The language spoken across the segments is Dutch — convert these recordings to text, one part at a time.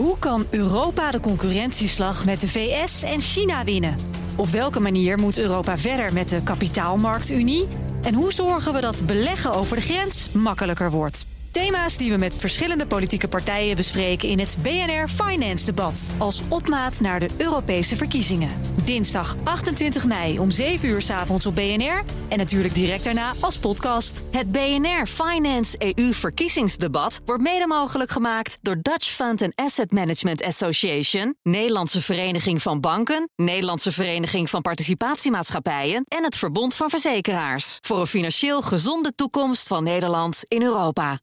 Hoe kan Europa de concurrentieslag met de VS en China winnen? Op welke manier moet Europa verder met de kapitaalmarktunie? En hoe zorgen we dat beleggen over de grens makkelijker wordt? Thema's die we met verschillende politieke partijen bespreken in het BNR Finance Debat als opmaat naar de Europese verkiezingen. Dinsdag 28 mei om 7 uur 's avonds op BNR en natuurlijk direct daarna als podcast. Het BNR Finance EU verkiezingsdebat wordt mede mogelijk gemaakt door Dutch Fund and Asset Management Association, Nederlandse Vereniging van Banken, Nederlandse Vereniging van Participatiemaatschappijen en het Verbond van Verzekeraars. Voor een financieel gezonde toekomst van Nederland in Europa.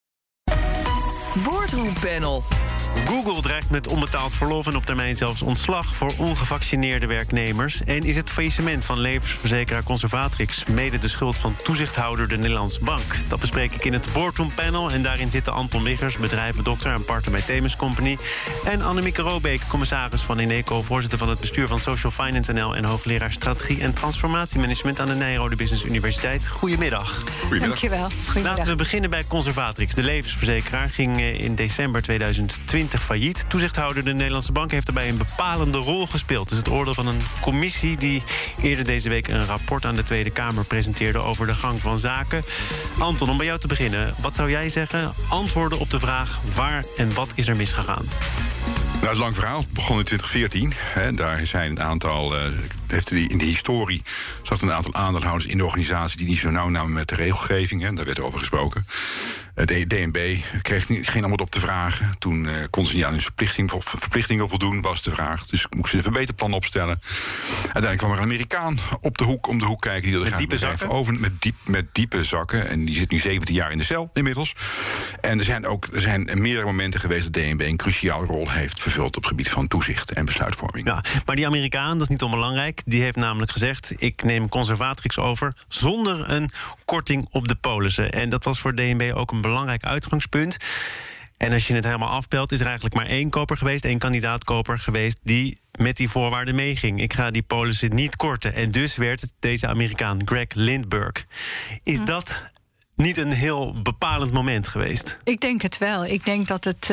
Boardroom Panel. Google dreigt met onbetaald verlof en op termijn zelfs ontslag voor ongevaccineerde werknemers. En is het faillissement van levensverzekeraar Conservatrix mede de schuld van toezichthouder de Nederlandse Bank? Dat bespreek ik in het Boardroom Panel. En daarin zitten Anton Wiggers, bedrijvendokter en partner bij Themis Company. En Annemieke Robeek, commissaris van Eneco, voorzitter van het bestuur van Social Finance NL en hoogleraar strategie en transformatiemanagement aan de Nijrode Business Universiteit. Goedemiddag. Dankjewel. Laten we beginnen bij Conservatrix. De levensverzekeraar ging in december 2020 failliet. Toezichthouder de Nederlandse Bank heeft daarbij een bepalende rol gespeeld. Het is het oordeel van een commissie die eerder deze week een rapport aan de Tweede Kamer presenteerde over de gang van zaken. Anton, om bij jou te beginnen. Wat zou jij zeggen? Antwoorden op de vraag waar en wat is er misgegaan? Nou, het is een lang verhaal. Het begon in 2014. Daar zijn een aantal. In de historie zat een aantal aandeelhouders in de organisatie die niet zo nauw namen met de regelgeving. Daar werd over gesproken. De DNB kreeg geen antwoord op de vragen. Toen konden ze niet aan hun verplichtingen voldoen, was de vraag. Dus moesten ze een verbeterplan opstellen. Uiteindelijk kwam er een Amerikaan om de hoek kijken. Die met diepe zakken? Over, met diepe zakken. En die zit nu 17 jaar in de cel inmiddels. En er zijn meerdere momenten geweest dat DNB een cruciale rol heeft vervuld op het gebied van toezicht en besluitvorming. Ja, maar die Amerikaan, dat is niet onbelangrijk, die heeft namelijk gezegd: ik neem Conservatrix over zonder een korting op de polissen. En dat was voor DNB ook een belangrijk uitgangspunt. En als je het helemaal afpelt, is er eigenlijk maar één koper geweest, één kandidaatkoper geweest die met die voorwaarden meeging. Ik ga die polissen niet korten. En dus werd het deze Amerikaan, Greg Lindbergh. Is dat niet een heel bepalend moment geweest? Ik denk het wel. Ik denk dat het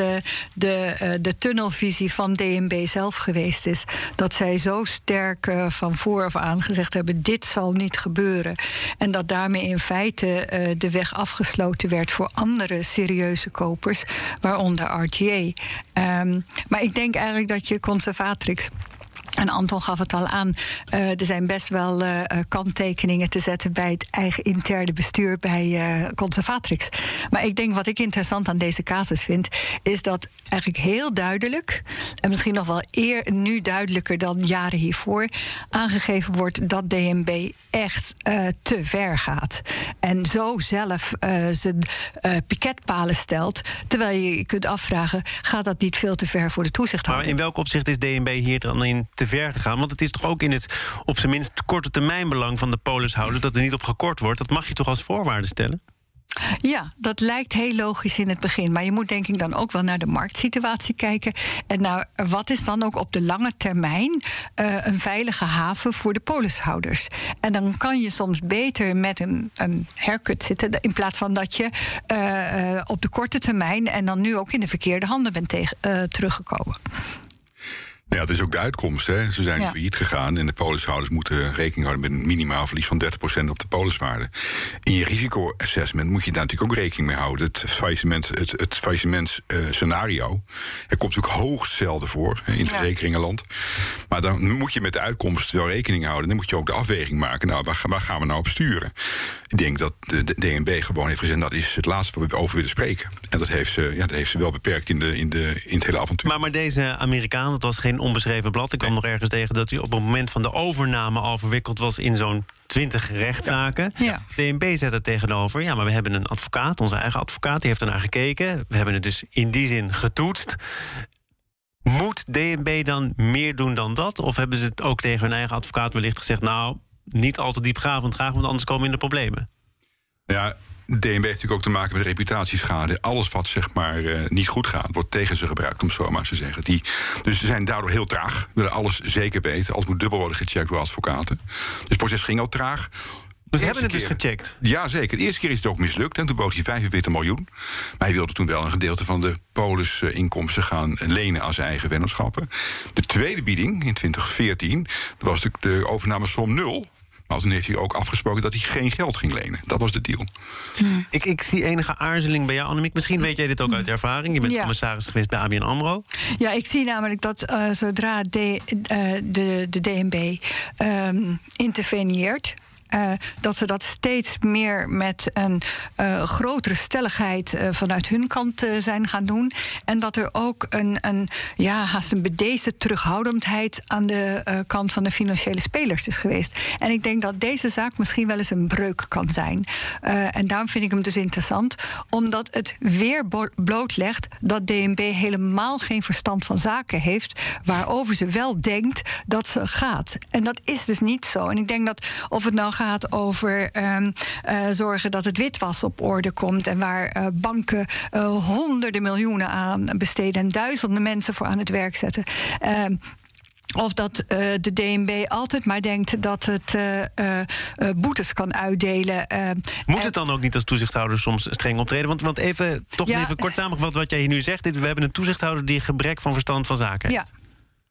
de tunnelvisie van DNB zelf geweest is. Dat zij zo sterk van vooraf aan gezegd hebben: dit zal niet gebeuren. En dat daarmee in feite de weg afgesloten werd voor andere serieuze kopers, waaronder RGA. Maar ik denk eigenlijk dat je Conservatrix, en Anton gaf het al aan, er zijn best wel kanttekeningen te zetten bij het eigen interne bestuur bij Conservatrix. Maar ik denk wat ik interessant aan deze casus vind, is dat eigenlijk heel duidelijk, en misschien nog wel nu duidelijker dan jaren hiervoor, aangegeven wordt dat DNB echt te ver gaat. En zo zelf zijn piketpalen stelt, terwijl je kunt afvragen, gaat dat niet veel te ver voor de toezichthouder? Maar in welk opzicht is DNB hier dan in te ver gegaan? Want het is toch ook in het op zijn minst korte termijn belang van de polishouder dat er niet op gekort wordt. Dat mag je toch als voorwaarde stellen? Ja, dat lijkt heel logisch in het begin. Maar je moet denk ik dan ook wel naar de marktsituatie kijken. En naar wat is dan ook op de lange termijn een veilige haven voor de polishouders. En dan kan je soms beter met een haircut zitten, in plaats van dat je op de korte termijn en dan nu ook in de verkeerde handen bent teruggekomen. Ja, dat is ook de uitkomst. Hè. Ze zijn failliet gegaan en de polishouders moeten rekening houden met een minimaal verlies van 30% op de poliswaarde. In je risicoassessment moet je daar natuurlijk ook rekening mee houden. Het faillissementsscenario, het komt natuurlijk hoogst zelden voor in het verzekeringenland. Maar dan moet je met de uitkomst wel rekening houden. Dan moet je ook de afweging maken. Nou, waar gaan we nou op sturen? Ik denk dat de DNB gewoon heeft gezegd, dat is het laatste waar we over willen spreken. En dat heeft ze wel beperkt in het hele avontuur. Maar deze Amerikaan, dat was geen onbeschreven blad. Ik kwam nog ergens tegen dat hij op het moment van de overname al verwikkeld was in zo'n 20 rechtszaken. Ja. DNB zet er tegenover: ja, maar we hebben een advocaat, onze eigen advocaat, die heeft ernaar gekeken. We hebben het dus in die zin getoetst. Moet DNB dan meer doen dan dat? Of hebben ze het ook tegen hun eigen advocaat wellicht gezegd: nou, niet al te diepgravend graag, want anders komen we in de problemen? Ja, DNB heeft natuurlijk ook te maken met reputatieschade. Alles wat zeg maar niet goed gaat, wordt tegen ze gebruikt, om het zo maar te zeggen. Dus ze zijn daardoor heel traag, willen alles zeker weten. Alles moet dubbel worden gecheckt door advocaten. Dus het proces ging al traag. Dus ze hebben het dus gecheckt? Ja, zeker. De eerste keer is het ook mislukt. En toen bood hij 45 miljoen. Maar hij wilde toen wel een gedeelte van de polisinkomsten gaan lenen aan zijn eigen vennootschappen. De tweede bieding in 2014, dat was de overnamesom 0. Maar toen heeft hij ook afgesproken dat hij geen geld ging lenen. Dat was de deal. Ik zie enige aarzeling bij jou, Annemiek. Misschien weet jij dit ook uit ervaring. Je bent commissaris geweest bij ABN AMRO. Ja, ik zie namelijk dat zodra de DNB interveneert, dat ze dat steeds meer met een grotere stelligheid vanuit hun kant zijn gaan doen. En dat er ook haast een bedeesde terughoudendheid aan de kant van de financiële spelers is geweest. En ik denk dat deze zaak misschien wel eens een breuk kan zijn. En daarom vind ik hem dus interessant, omdat het weer blootlegt dat DNB helemaal geen verstand van zaken heeft, waarover ze wel denkt dat ze gaat. En dat is dus niet zo. En ik denk dat of het nou gaat over zorgen dat het witwas op orde komt en waar banken honderden miljoenen aan besteden en duizenden mensen voor aan het werk zetten. Of dat de DNB altijd maar denkt dat het boetes kan uitdelen. Moet het dan ook niet als toezichthouder soms streng optreden? Want even kort samengevat wat jij hier nu zegt. We hebben een toezichthouder die gebrek van verstand van zaken heeft. Ja.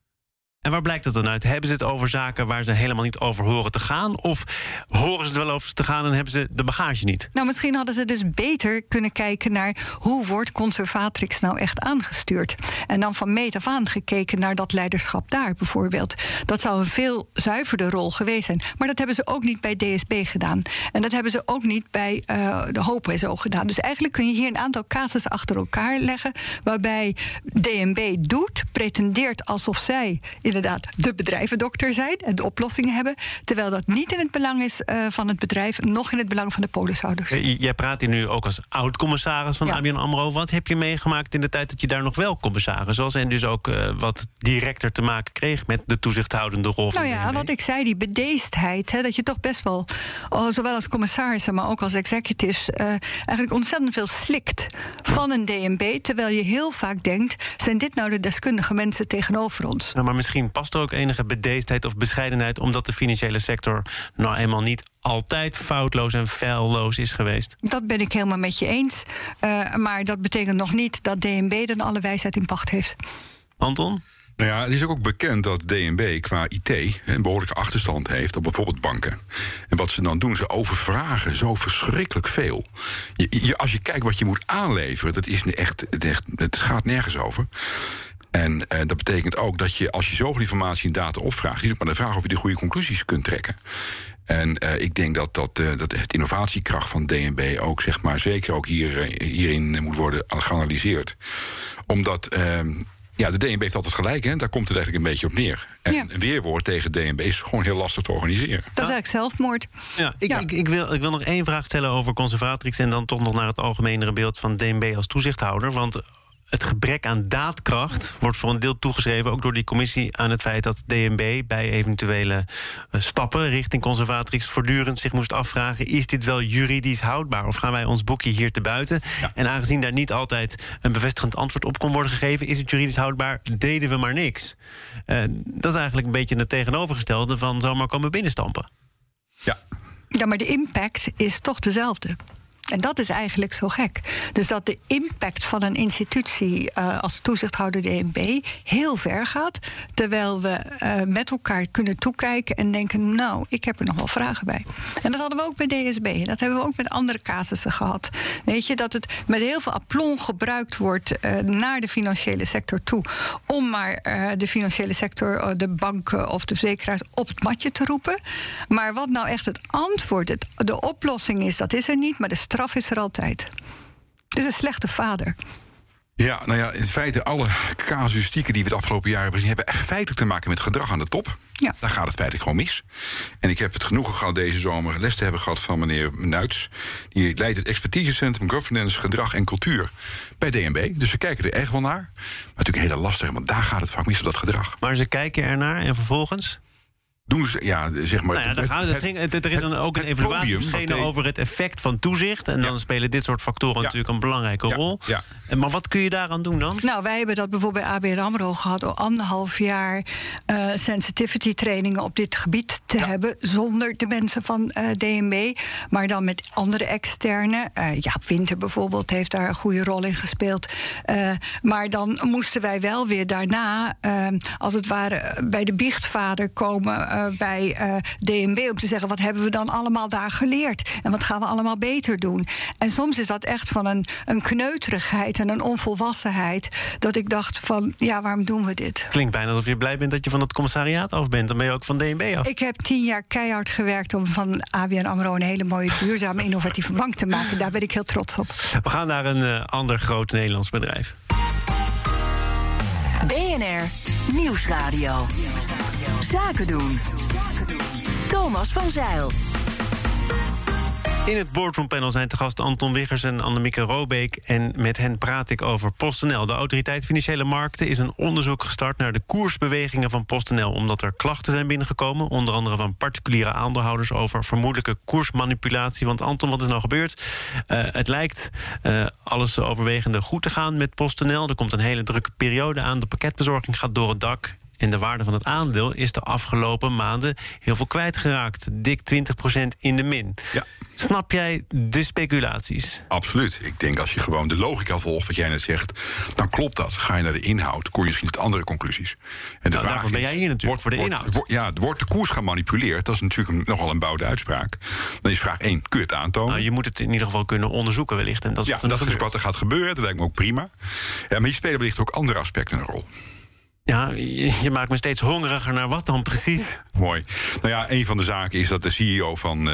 En waar blijkt dat dan uit? Hebben ze het over zaken waar ze helemaal niet over horen te gaan? Of horen ze er wel over te gaan en hebben ze de bagage niet? Nou, misschien hadden ze dus beter kunnen kijken naar hoe wordt Conservatrix nou echt aangestuurd. En dan van meet af aan gekeken naar dat leiderschap daar bijvoorbeeld. Dat zou een veel zuiverder rol geweest zijn. Maar dat hebben ze ook niet bij DSB gedaan. En dat hebben ze ook niet bij de Hope zo gedaan. Dus eigenlijk kun je hier een aantal casussen achter elkaar leggen, waarbij DNB pretendeert alsof zij inderdaad de bedrijvendokter zijn en de oplossingen hebben, terwijl dat niet in het belang is van het bedrijf, nog in het belang van de polishouders. Jij praat hier nu ook als oud-commissaris van ABN AMRO. Wat heb je meegemaakt in de tijd dat je daar nog wel commissaris was en dus ook wat directer te maken kreeg met de toezichthoudende rol van DNB? Wat ik zei, die bedeesdheid, dat je toch best wel, zowel als commissarissen, maar ook als executives, eigenlijk ontzettend veel slikt van een DNB, terwijl je heel vaak denkt, zijn dit nou de deskundige mensen tegenover ons? Ja, maar misschien past er ook enige bedeesdheid of bescheidenheid, omdat de financiële sector nou eenmaal niet altijd foutloos en feilloos is geweest. Dat ben ik helemaal met je eens. Maar dat betekent nog niet dat DNB dan alle wijsheid in pacht heeft. Anton? Nou ja, het is ook bekend dat DNB qua IT een behoorlijke achterstand heeft op bijvoorbeeld banken. En wat ze dan doen, ze overvragen zo verschrikkelijk veel. Als je kijkt wat je moet aanleveren, dat is echt, het gaat nergens over. En dat betekent ook dat je, als je zoveel informatie en data opvraagt, is het maar de vraag of je de goede conclusies kunt trekken. En ik denk dat het innovatiekracht van DNB ook, zeg maar, zeker ook hierin moet worden geanalyseerd. Omdat de DNB heeft altijd gelijk, hè? Daar komt het eigenlijk een beetje op neer. En een weerwoord tegen DNB is gewoon heel lastig te organiseren. Dat is eigenlijk zelfmoord. Ja, ik wil nog één vraag stellen over Conservatrix en dan toch nog naar het algemenere beeld van DNB als toezichthouder. Want het gebrek aan daadkracht wordt voor een deel toegeschreven, ook door die commissie, aan het feit dat DNB bij eventuele stappen richting Conservatrix voortdurend zich moest afvragen, is dit wel juridisch houdbaar of gaan wij ons boekje hier te buiten? Ja. En aangezien daar niet altijd een bevestigend antwoord op kon worden gegeven, is het juridisch houdbaar, deden we maar niks. Dat is eigenlijk een beetje het tegenovergestelde van zomaar komen binnenstampen. Ja, maar de impact is toch dezelfde. En dat is eigenlijk zo gek. Dus dat de impact van een institutie als toezichthouder DNB heel ver gaat, terwijl we met elkaar kunnen toekijken en denken, nou, ik heb er nog wel vragen bij. En dat hadden we ook bij DSB. Dat hebben we ook met andere casussen gehad. Weet je, dat het met heel veel aplomb gebruikt wordt naar de financiële sector toe, om maar de financiële sector, de banken of de verzekeraars op het matje te roepen. Maar wat nou echt het antwoord, de oplossing is, dat is er niet, maar de straf is er altijd. Het is een slechte vader. Ja, nou ja, in feite alle casuïstieken die we het afgelopen jaar hebben gezien, hebben echt feitelijk te maken met gedrag aan de top. Ja. Daar gaat het feitelijk gewoon mis. En ik heb het genoegen gehad deze zomer les te hebben gehad van meneer Nuits. Die leidt het expertisecentrum Governance, Gedrag en Cultuur bij DNB. Dus we kijken er echt wel naar. Maar natuurlijk heel lastig, want daar gaat het vaak mis op dat gedrag. Maar ze kijken ernaar en vervolgens? doen ze, zeg maar... Er is dan ook een evaluatie verschenen over het effect van toezicht. En dan spelen dit soort factoren natuurlijk een belangrijke rol. Ja. Maar wat kun je daaraan doen dan? Nou, wij hebben dat bijvoorbeeld bij ABN AMRO gehad... door 1,5 jaar sensitivity trainingen op dit gebied te hebben... zonder de mensen van DNB, maar dan met andere externe. Jaap Winter bijvoorbeeld heeft daar een goede rol in gespeeld. Maar dan moesten wij wel weer daarna... als het ware bij de biechtvader komen bij DNB... om te zeggen, wat hebben we dan allemaal daar geleerd? En wat gaan we allemaal beter doen? En soms is dat echt van een kneuterigheid en een onvolwassenheid... dat ik dacht van, waarom doen we dit? Klinkt bijna alsof je blij bent dat je van het commissariaat af bent. Dan ben je ook van DNB af. Ik heb 10 jaar keihard gewerkt om van ABN AMRO... een hele mooie, duurzame, innovatieve bank te maken. Daar ben ik heel trots op. We gaan naar een ander groot Nederlands bedrijf. BNR Nieuwsradio. Zaken doen. Thomas van Zeil. In het boardroompanel zijn te gast Anton Wiggers en Annemieke Robeek. En met hen praat ik over PostNL. De Autoriteit Financiële Markten is een onderzoek gestart... naar de koersbewegingen van PostNL. Omdat er klachten zijn binnengekomen. Onder andere van particuliere aandeelhouders... over vermoedelijke koersmanipulatie. Want Anton, wat is nou gebeurd? Het lijkt alles overwegende goed te gaan met PostNL. Er komt een hele drukke periode aan. De pakketbezorging gaat door het dak. En de waarde van het aandeel is de afgelopen maanden heel veel kwijtgeraakt. Dik 20% in de min. Ja. Snap jij de speculaties? Absoluut. Ik denk als je gewoon de logica volgt, wat jij net zegt... dan klopt dat. Ga je naar de inhoud, kom je misschien tot andere conclusies. En daarvoor ben jij hier natuurlijk, voor de inhoud. Wordt de koers gemanipuleerd? Dat is natuurlijk nogal een bouwde uitspraak. Dan is vraag 1, kun je het aantonen? Nou, je moet het in ieder geval kunnen onderzoeken wellicht. En dat is dat is wat er gaat gebeuren. Dat lijkt me ook prima. Maar hier spelen wellicht ook andere aspecten een rol. Ja, je maakt me steeds hongeriger naar wat dan precies? Mooi. Nou ja, een van de zaken is dat de CEO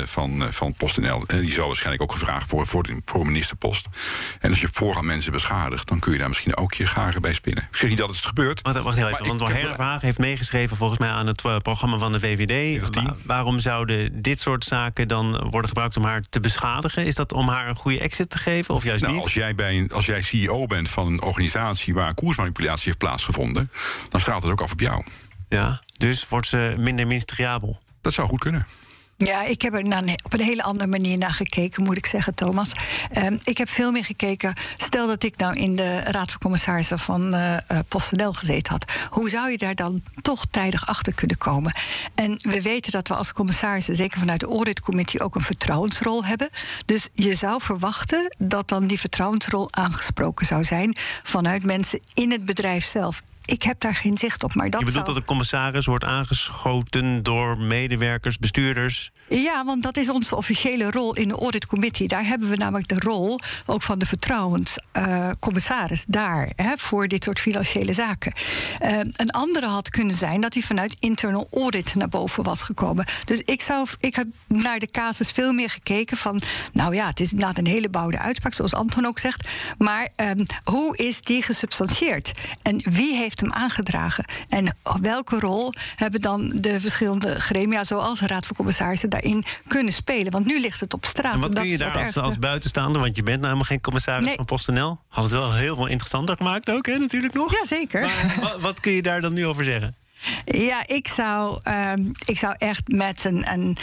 van PostNL... die zal waarschijnlijk ook gevraagd worden voor een ministerpost. En als je voorgaand mensen beschadigt... dan kun je daar misschien ook je garen bij spinnen. Ik zeg niet dat het gebeurt. Wacht heel even, want Herre Verhagen heeft meegeschreven... volgens mij aan het programma van de VVD. Waarom zouden dit soort zaken dan worden gebruikt om haar te beschadigen? Is dat om haar een goede exit te geven of juist niet? Als jij CEO bent van een organisatie... waar koersmanipulatie heeft plaatsgevonden... dan straalt het ook af op jou. Ja, dus wordt ze minder ministeriabel? Dat zou goed kunnen. Ja, ik heb er op een hele andere manier naar gekeken, moet ik zeggen, Thomas. Ik heb veel meer gekeken. Stel dat ik nou in de Raad van Commissarissen van PostNL gezeten had. Hoe zou je daar dan toch tijdig achter kunnen komen? En we weten dat we als commissarissen, zeker vanuit de auditcommissie, ook een vertrouwensrol hebben. Dus je zou verwachten dat dan die vertrouwensrol aangesproken zou zijn vanuit mensen in het bedrijf zelf. Ik heb daar geen zicht op. Maar dat je bedoelt dat de commissaris wordt aangeschoten door medewerkers, bestuurders? Ja, want dat is onze officiële rol in de auditcommissie. Daar hebben we namelijk de rol ook van de vertrouwenscommissaris daar voor dit soort financiële zaken. Een andere had kunnen zijn dat hij vanuit internal audit naar boven was gekomen. Dus ik heb naar de casus veel meer gekeken van, nou ja, het is inderdaad een hele bouwde uitspraak, zoals Anton ook zegt. Maar hoe is die gesubstantieerd? En wie heeft hem aangedragen? En welke rol hebben dan de verschillende gremia, zoals de Raad van Commissarissen, daarin kunnen spelen? Want nu ligt het op straat. En wat kun je daar als buitenstaander, want je bent nou helemaal geen commissaris van PostNL, had het wel heel veel interessanter gemaakt ook, hè, natuurlijk nog? Jazeker. Maar wat kun je daar dan nu over zeggen? Ja, ik zou echt met een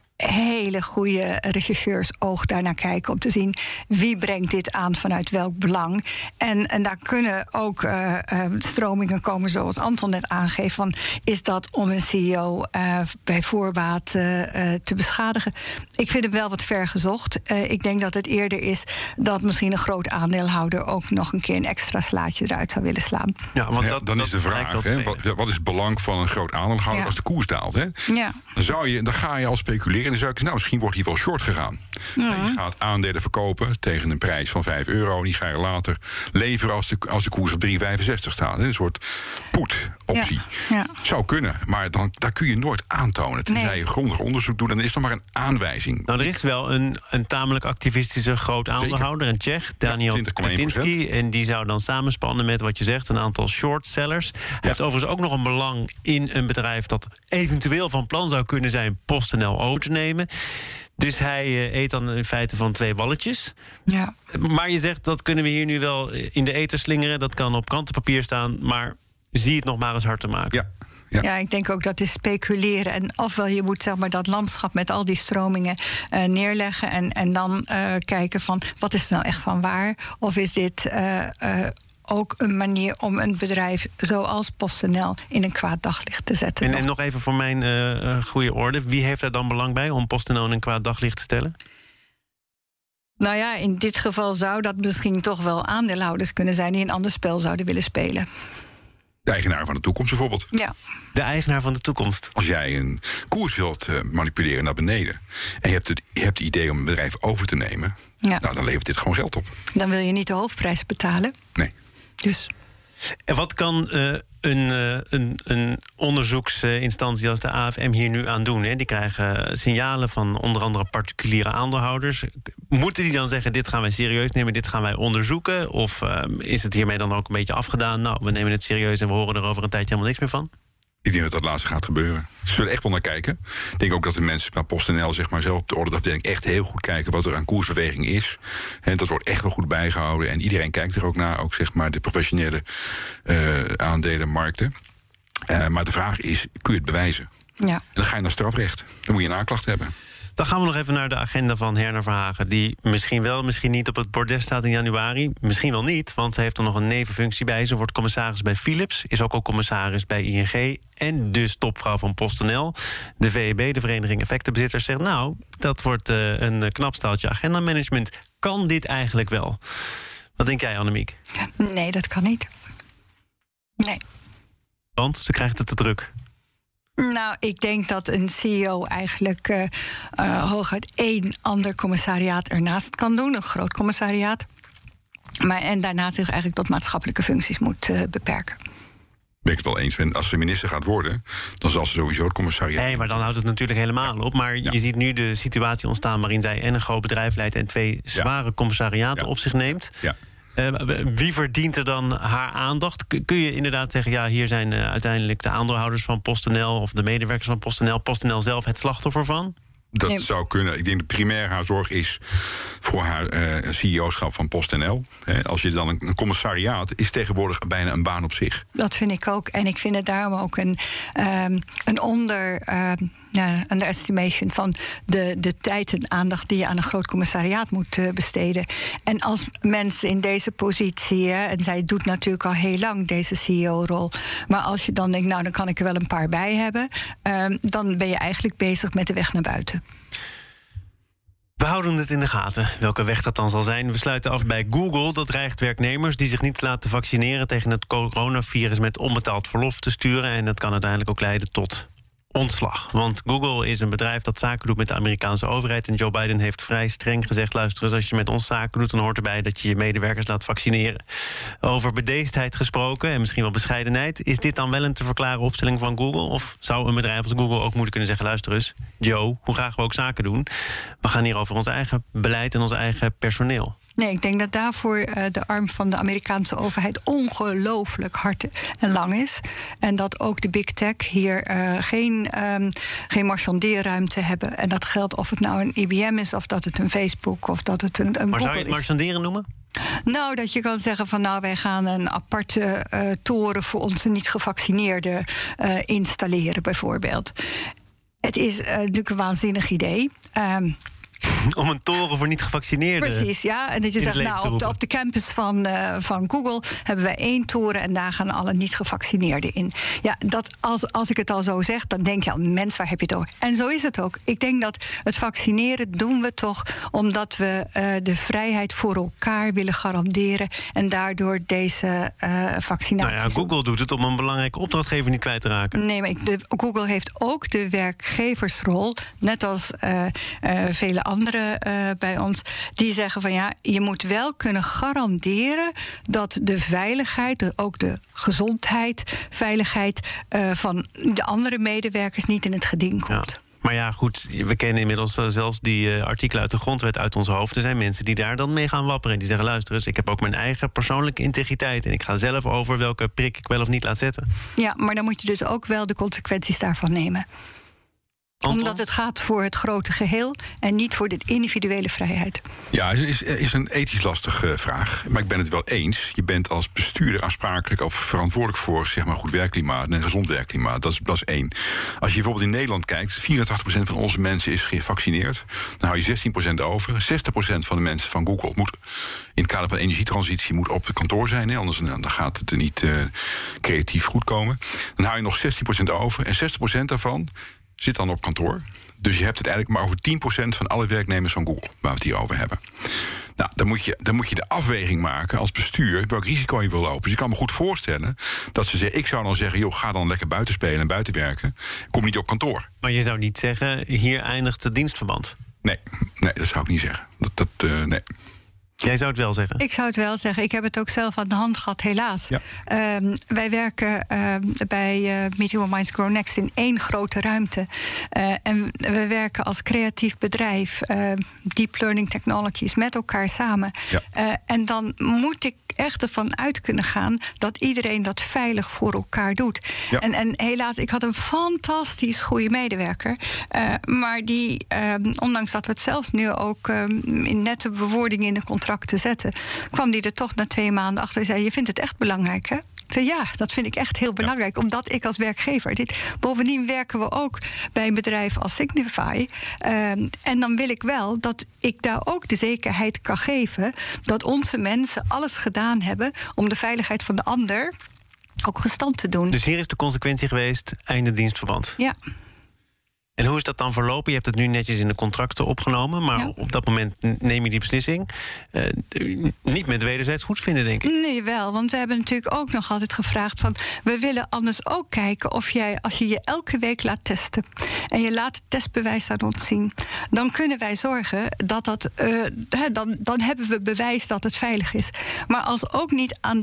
hele goede rechercheursoog daarnaar kijken om te zien wie brengt dit aan vanuit welk belang. En daar kunnen ook stromingen komen zoals Anton net aangeeft van, is dat om een CEO bij voorbaat te beschadigen? Ik vind hem wel wat ver gezocht. Ik denk dat het eerder is dat misschien een groot aandeelhouder ook nog een keer een extra slaatje eruit zou willen slaan. Ja, want dan is de vraag, wat is het belang van een groot aandeelhouder als de koers daalt? Hè? Ja. Dan ga je al speculeren. En dan zou ik misschien wordt hier wel short gegaan. Ja. Je gaat aandelen verkopen tegen een prijs van €5. Die ga je later leveren als de koers op 3,65 staat. Een soort put-optie. Ja. Zou kunnen, maar daar kun je nooit aantonen. Tenzij je grondig onderzoek doet, dan is het nog maar een aanwijzing. Nou, er is wel een tamelijk activistische groot aandeelhouder, een Tsjech, Daniel Kretinsky. En die zou dan samenspannen met wat je zegt, een aantal shortsellers. Hij heeft overigens ook nog een belang in een bedrijf dat eventueel van plan zou kunnen zijn PostNL over te nemen. Dus hij eet dan in feite van 2 walletjes. Ja. Maar je zegt, dat kunnen we hier nu wel in de ether slingeren. Dat kan op krantenpapier staan, maar zie het nog maar eens hard te maken. Ja. Ja, ik denk ook dat is speculeren. En ofwel je moet zeg maar dat landschap met al die stromingen neerleggen en dan kijken van wat is er nou echt van waar? Of is dit ook een manier om een bedrijf zoals PostNL in een kwaad daglicht te zetten? En nog even voor mijn goede orde, wie heeft daar dan belang bij om PostNL in een kwaad daglicht te stellen? Nou ja, in dit geval zou dat misschien toch wel aandeelhouders kunnen zijn die een ander spel zouden willen spelen. De eigenaar van de toekomst bijvoorbeeld. Ja. De eigenaar van de toekomst. Als jij een koers wilt manipuleren naar beneden en je hebt het idee om een bedrijf over te nemen, nou, dan levert dit gewoon geld op. Dan wil je niet de hoofdprijs betalen. Nee. Dus. En wat kan een onderzoeksinstantie als de AFM hier nu aan doen? Hè? Die krijgen signalen van onder andere particuliere aandeelhouders. Moeten die dan zeggen, dit gaan wij serieus nemen, dit gaan wij onderzoeken? Of is het hiermee dan ook een beetje afgedaan? Nou, we nemen het serieus en we horen er over een tijdje helemaal niks meer van? Ik denk dat dat laatste gaat gebeuren. Ze zullen echt wel naar kijken. Ik denk ook dat de mensen bij PostNL zeg maar, zelf op de ordeafdeling echt heel goed kijken wat er aan koersbeweging is. En dat wordt echt wel goed bijgehouden. En iedereen kijkt er ook naar, ook zeg maar de professionele aandelenmarkten. Maar de vraag is, kun je het bewijzen? Ja. En dan ga je naar strafrecht. Dan moet je een aanklacht hebben. Dan gaan we nog even naar de agenda van Herna Verhagen, die misschien wel, misschien niet op het bordes staat in januari. Misschien wel niet, want ze heeft er nog een nevenfunctie bij. Ze wordt commissaris bij Philips, is ook al commissaris bij ING en dus topvrouw van PostNL. De VEB, de Vereniging Effectenbezitters, zegt nou, dat wordt een knap staaltje agendamanagement. Kan dit eigenlijk wel? Wat denk jij, Annemiek? Nee, dat kan niet. Nee. Want ze krijgt het te druk. Nou, ik denk dat een CEO eigenlijk hooguit 1 ander commissariaat ernaast kan doen. Een groot commissariaat. En daarna zich eigenlijk tot maatschappelijke functies moet beperken. Ben ik het wel eens. Als ze minister gaat worden, dan zal ze sowieso het commissariaat. Nee, maar dan houdt het natuurlijk helemaal op. Maar je ziet nu de situatie ontstaan waarin zij en een groot bedrijf leidt en 2 zware commissariaten op zich neemt. Ja. Wie verdient er dan haar aandacht? Kun je inderdaad zeggen, ja, hier zijn uiteindelijk de aandeelhouders van PostNL of de medewerkers van PostNL zelf het slachtoffer van? Dat zou kunnen. Ik denk dat primair haar zorg is voor haar CEO-schap van PostNL. Als je dan een commissariaat is tegenwoordig bijna een baan op zich. Dat vind ik ook. En ik vind het daarom ook een underestimation van de tijd en aandacht die je aan een groot commissariaat moet besteden. En als mensen in deze positie, en zij doet natuurlijk al heel lang deze CEO-rol, maar als je dan denkt, nou, dan kan ik er wel een paar bij hebben, dan ben je eigenlijk bezig met de weg naar buiten. We houden het in de gaten, welke weg dat dan zal zijn. We sluiten af bij Google. Dat dreigt werknemers die zich niet laten vaccineren tegen het coronavirus met onbetaald verlof te sturen. En dat kan uiteindelijk ook leiden tot ontslag. Want Google is een bedrijf dat zaken doet met de Amerikaanse overheid. En Joe Biden heeft vrij streng gezegd, luister eens, als je met ons zaken doet, dan hoort erbij dat je je medewerkers laat vaccineren. Over bedeesdheid gesproken en misschien wel bescheidenheid. Is dit dan wel een te verklaren opstelling van Google? Of zou een bedrijf als Google ook moeten kunnen zeggen, luister eens, Joe, hoe graag we ook zaken doen, we gaan hier over ons eigen beleid en ons eigen personeel. Nee, ik denk dat daarvoor de arm van de Amerikaanse overheid ongelooflijk hard en lang is. En dat ook de big tech hier geen marchandeerruimte hebben. En dat geldt of het nou een IBM is, of dat het een Facebook, of dat het een Google is. Maar zou je het marchanderen noemen? Nou, dat je kan zeggen van nou, wij gaan een aparte toren voor onze niet-gevaccineerden installeren, bijvoorbeeld. Het is natuurlijk een waanzinnig idee. Om een toren voor niet-gevaccineerden. Precies, ja. En dat je zegt, nou, op de campus van Google hebben wij 1 toren en daar gaan alle niet-gevaccineerden in. Ja, dat als ik het al zo zeg, dan denk je al, mens, waar heb je het over? En zo is het ook. Ik denk dat het vaccineren doen we toch omdat we de vrijheid voor elkaar willen garanderen en daardoor deze vaccinatie. Nou ja, Google doet het om een belangrijke opdrachtgever niet kwijt te raken. Nee, maar Google heeft ook de werkgeversrol, net als vele anderen bij ons, die zeggen van ja, je moet wel kunnen garanderen dat de veiligheid, ook de gezondheid, veiligheid van de andere medewerkers niet in het geding komt. Ja. Maar ja, goed, we kennen inmiddels zelfs die artikelen uit de grondwet uit ons hoofd. Er zijn mensen die daar dan mee gaan wapperen. Die zeggen, luister eens, ik heb ook mijn eigen persoonlijke integriteit en ik ga zelf over welke prik ik wel of niet laat zetten. Ja, maar dan moet je dus ook wel de consequenties daarvan nemen. Anton? Omdat het gaat voor het grote geheel en niet voor de individuele vrijheid. Ja, is een ethisch lastige vraag. Maar ik ben het wel eens. Je bent als bestuurder aansprakelijk of verantwoordelijk voor zeg maar, goed werkklimaat en een gezond werkklimaat. Dat is één. Als je bijvoorbeeld in Nederland kijkt, 84% van onze mensen is gevaccineerd. Dan hou je 16% over. 60% van de mensen van Google moet in het kader van energietransitie moet op het kantoor zijn. Hè, anders dan gaat het er niet creatief goed komen. Dan hou je nog 16% over. En 60% daarvan zit dan op kantoor. Dus je hebt het eigenlijk maar over 10% van alle werknemers van Google, waar we het hier over hebben. Nou, dan moet je de afweging maken als bestuur welk risico je wil lopen. Dus je kan me goed voorstellen dat ze zeggen, ik zou dan zeggen, joh, ga dan lekker buiten spelen en buiten werken. Kom niet op kantoor. Maar je zou niet zeggen, hier eindigt het dienstverband. Nee, dat zou ik niet zeggen. Nee. Jij zou het wel zeggen? Ik zou het wel zeggen. Ik heb het ook zelf aan de hand gehad, helaas. Ja. Wij werken bij Meet Your Minds Grow Next in 1 grote ruimte. En we werken als creatief bedrijf, Deep Learning Technologies, met elkaar samen. Ja. En dan moet ik echt ervan uit kunnen gaan dat iedereen dat veilig voor elkaar doet. Ja. En helaas, ik had een fantastisch goede medewerker. Maar die, ondanks dat we het zelfs nu ook in nette bewoordingen in de contracten zetten, kwam die er toch na 2 maanden achter en zei, je vindt het echt belangrijk, hè? Ik zei, ja, dat vind ik echt heel belangrijk, omdat ik als werkgever bovendien werken we ook bij een bedrijf als Signify. En dan wil ik wel dat ik daar ook de zekerheid kan geven dat onze mensen alles gedaan hebben om de veiligheid van de ander ook gestand te doen. Dus hier is de consequentie geweest, einde dienstverband. Ja. En hoe is dat dan verlopen? Je hebt het nu netjes in de contracten opgenomen, maar op dat moment neem je die beslissing. Niet met wederzijds goedvinden, denk ik. Nee, wel, want we hebben natuurlijk ook nog altijd gevraagd van, we willen anders ook kijken of jij, als je je elke week laat testen en je laat het testbewijs aan ons zien, dan kunnen wij zorgen dat dan hebben we bewijs dat het veilig is. Maar als ook niet aan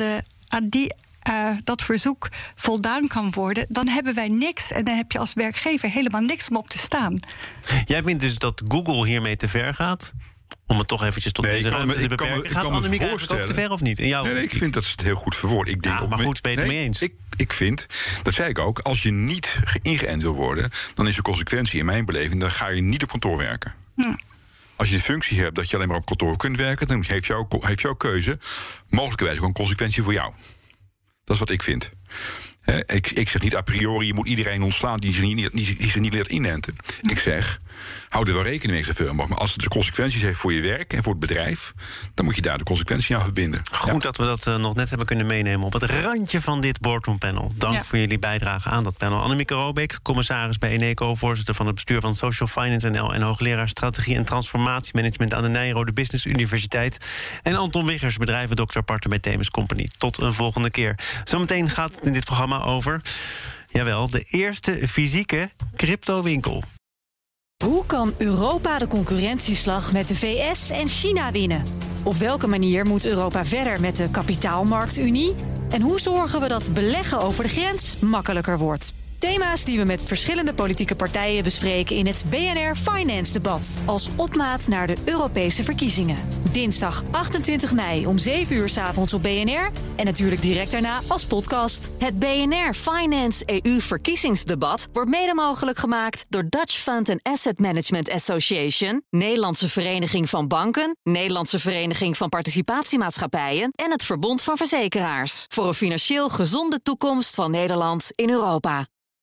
dat verzoek voldaan kan worden, dan hebben wij niks. En dan heb je als werkgever helemaal niks om op te staan. Jij vindt dus dat Google hiermee te ver gaat? Om het toch eventjes tot deze ruimte te beperken. Gaat Annemiek eigenlijk ook te ver of niet? Nee, ik vind dat ze het heel goed verwoord. Ik denk maar goed, ben je het mee eens? Ik vind, dat zei ik ook, als je niet ingeënt wil worden, dan is de consequentie in mijn beleving, dan ga je niet op kantoor werken. Als je de functie hebt dat je alleen maar op kantoor kunt werken, dan heeft jouw keuze mogelijkerwijs ook een consequentie voor jou. Dat is wat ik vind. Ik zeg niet a priori, je moet iedereen ontslaan die ze niet leert inenten. Ik zeg, hou er wel rekening mee zoveel mogelijk. Maar als het de consequenties heeft voor je werk en voor het bedrijf, dan moet je daar de consequenties aan verbinden. Goed dat we dat nog net hebben kunnen meenemen op het randje van dit Boardroom Panel. Dank voor jullie bijdrage aan dat panel. Annemieke Robeek, commissaris bij Eneco, voorzitter van het bestuur van Social Finance NL en hoogleraar strategie en transformatiemanagement aan de Nijrode Business Universiteit. En Anton Wiggers, bedrijvendokter, partner bij Themis Company. Tot een volgende keer. Zometeen gaat het in dit programma over, jawel, de eerste fysieke cryptowinkel. Hoe kan Europa de concurrentieslag met de VS en China winnen? Op welke manier moet Europa verder met de kapitaalmarktunie? En hoe zorgen we dat beleggen over de grens makkelijker wordt? Thema's die we met verschillende politieke partijen bespreken in het BNR Finance Debat als opmaat naar de Europese verkiezingen. Dinsdag 28 mei om 7 uur 's avonds op BNR en natuurlijk direct daarna als podcast. Het BNR Finance EU verkiezingsdebat wordt mede mogelijk gemaakt door Dutch Fund and Asset Management Association, Nederlandse Vereniging van Banken, Nederlandse Vereniging van Participatiemaatschappijen en het Verbond van Verzekeraars. Voor een financieel gezonde toekomst van Nederland in Europa.